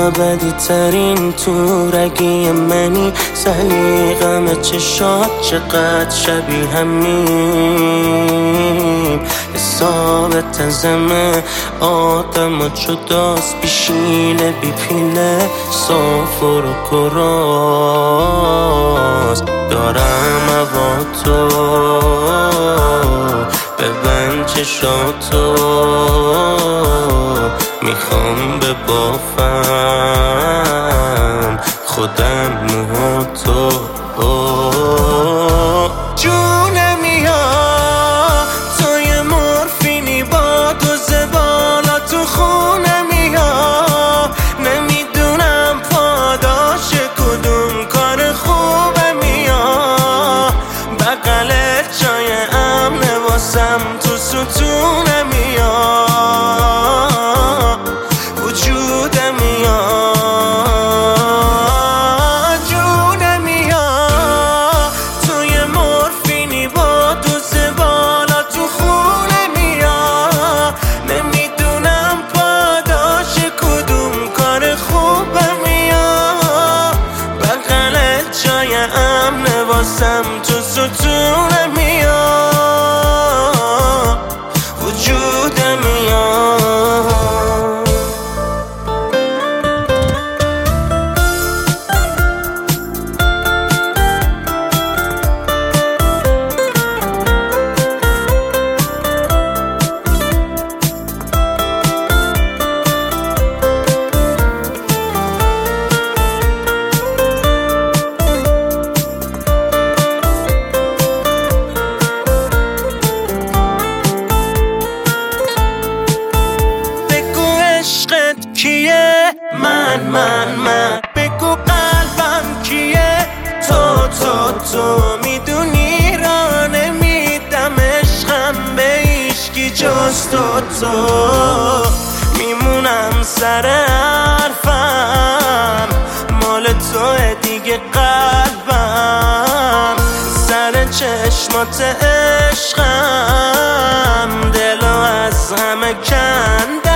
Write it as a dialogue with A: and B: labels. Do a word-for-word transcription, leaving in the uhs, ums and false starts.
A: ابدی ترین تورگی منی، سلیقم چشات چقدر شبیه همیم. حساب تزمه آدم و جداست، بیشیله بی پیله سافر و کراست. دارم هوا تو ببند چشاتو، میخوام ببافم خودم موهاتو. جونم یا تو یه مورفینی با دوز بالا تو خونم یا، نمیدونم پاداش کدوم کار خوبم یا، بغلت جای امنه واسم تو ستونم یا، وجودم یا، جونم یا تو یه مورفینی با دوز بالا تو خونم یا، نمیدونم پاداش کدوم کار خوبم یا، بغلت جای امنه واسم تو ستونم یا، وجودم یا. کیه من من من بگو قلبم کیه تو تو تو، میدونی را نمیدم عشقم به هیچکی جز تو تو، میمونم سر حرفم مال توه دیگه قلبم، سر چشمات عشقم دلو از همه کندم.